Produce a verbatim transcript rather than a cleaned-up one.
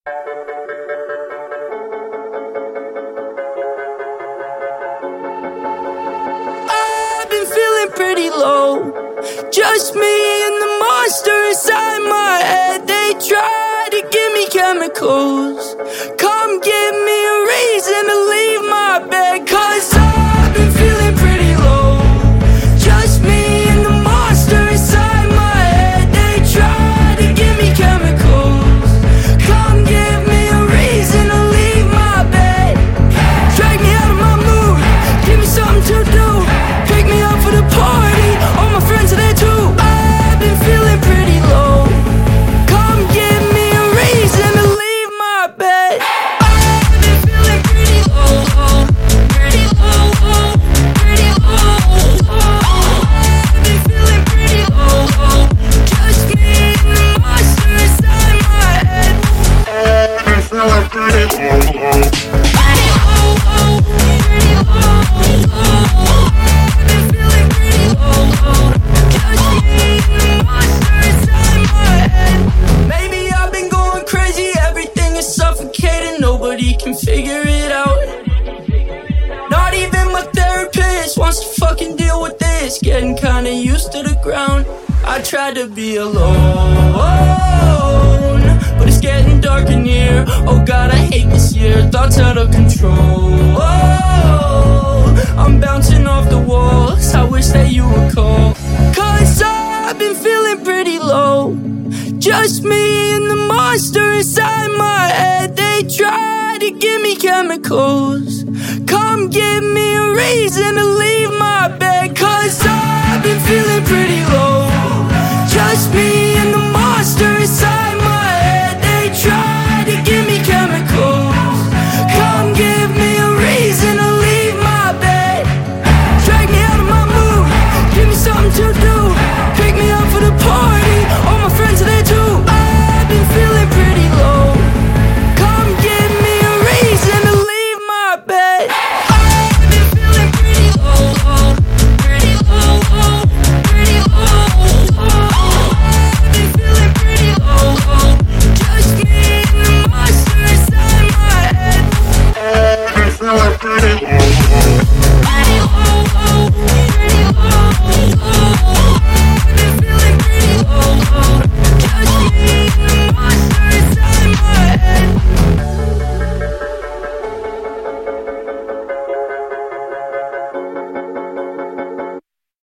I've been feeling pretty low, just me and the monster inside my head. They try to give me chemicals, come give me a reason to leave my bed. Cause I've been feeling pretty low, just me and the monster inside my head. They try to give me chemicals, come give me a reason to leave my bed. Drag me out of my mood, give me something to do, pick me up for the party, all my friends are there too. I've been feeling pretty low, come give me a reason to leave my bed. I've been feeling pretty low, pretty low, pretty low. I've been feeling pretty low, just me and the monster inside my head. I've been feeling pretty low, pretty low, pretty low. I've been feeling pretty low, just me and the monster inside my head. Maybe I've been going crazy, everything is suffocating, nobody can figure it out. Not even my therapist wants to fucking deal with this, getting kinda used to the ground. I tried to be alone, but it's getting dark in here. Oh God, I hate this year, thoughts out of control. I'm bouncing off the walls, I wish that you would call. Cause I've been feeling pretty low, just me and the monster inside my head. They try to give me chemicals, come give me a reason to leave my bed. Cause I've been feeling pretty low, just me